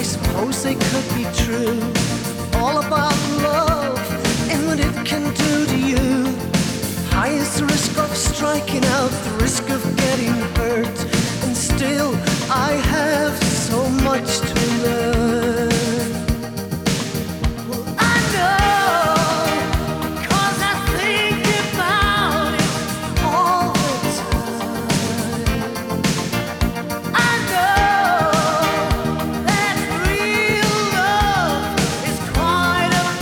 I suppose they could be true. All about love and what it can do to you. High is the risk of striking out, the risk of getting hurt, and still I have so much to learn. Well, I know, 'cause I think about it all the time. I know that real love is quite a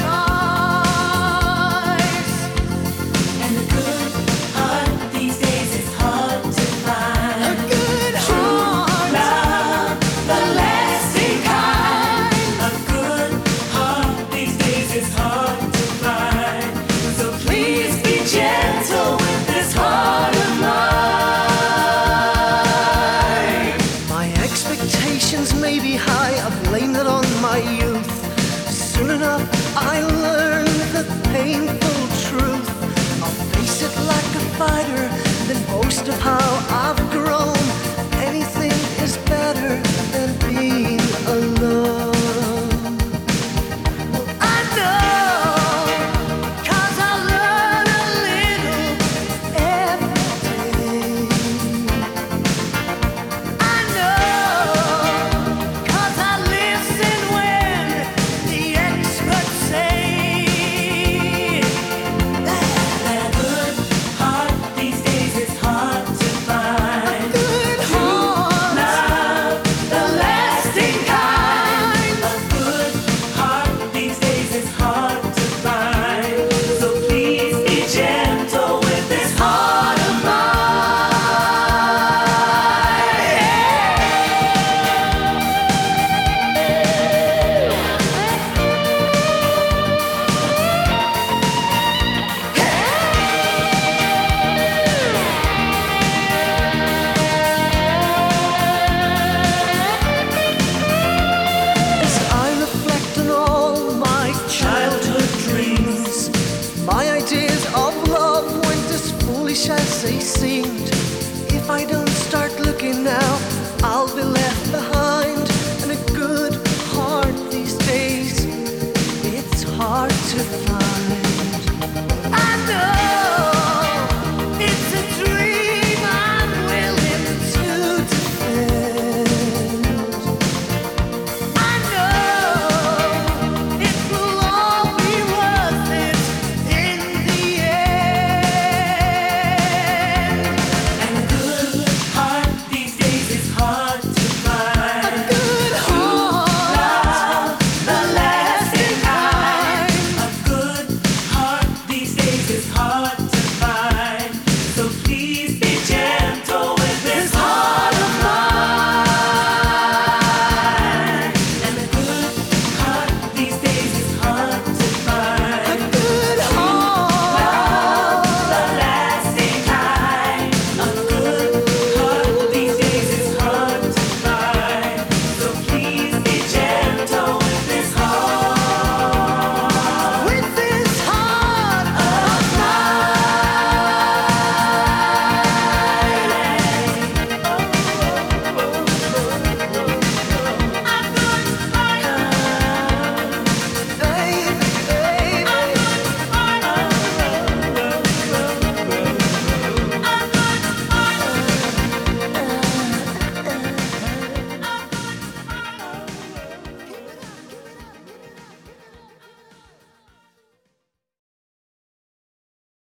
price. And a good heart these days is hard to find. A good heart, Love, the lasting kind. A good heart these days is hard to find. So please be gentle with this heart of mine. my expectations may be high, I blame it on my youth. Soon enough I learn the painful truth. I'll face it like a fighter, then boast of how I've grown. Anything is better than being alone. Well, I know, 'cause I learn a little every day. I know, 'cause I listen when the experts say that And a good heart these days is hard to find. good heart, Love, the lasting kind. A good heart these days is hard to find. So please be gentle with this heart of as I reflect on all my childhood dreams, my ideas of love weren't as foolish as they seemed. If I don't start